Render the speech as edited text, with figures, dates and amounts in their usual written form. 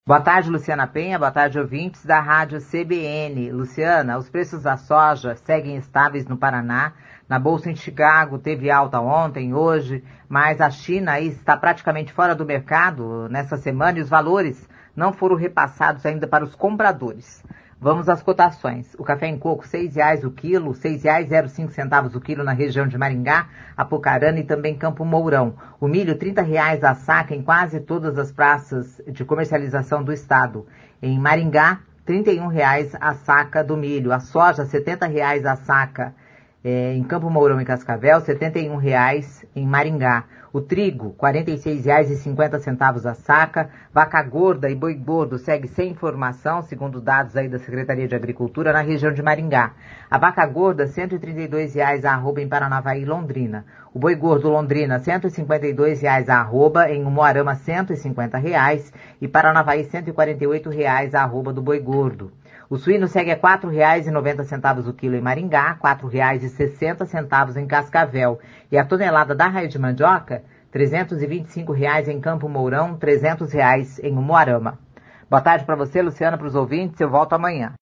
Boa tarde, Luciana Penha. Boa tarde, ouvintes da Rádio CBN. Luciana, os preços da soja seguem estáveis no Paraná. Na Bolsa em Chicago teve alta ontem, hoje, mas a China aí está praticamente fora do mercado nessa semana e os valores não foram repassados ainda para os compradores. Vamos às cotações. O café em coco, R$ 6,00 o quilo, R$ 6,05 o quilo na região de Maringá, Apucarana e também Campo Mourão. O milho, R$ 30,00 a saca em quase todas as praças de comercialização do estado. Em Maringá, R$ 31,00 a saca do milho. A soja, R$ 70,00 a saca em Campo Mourão e Cascavel, R$ 71,00 em Maringá. O trigo, R$ 46,50 a saca. Vaca gorda e boi gordo segue sem informação, segundo dados aí da Secretaria de Agricultura, na região de Maringá. A vaca gorda, R$ 132,00 a arroba em Paranavaí e Londrina. O boi gordo Londrina, R$ 152,00 a arroba, em Umuarama, R$ 150,00 e Paranavaí, R$ 148,00 a arroba do boi gordo. O suíno segue a R$ 4,90 o quilo em Maringá, R$ 4,60 em Cascavel. E a tonelada da raia de mandioca, R$ 325,00 em Campo Mourão, R$ 300,00 em Umuarama. Boa tarde para você, Luciana, para os ouvintes. Eu volto amanhã.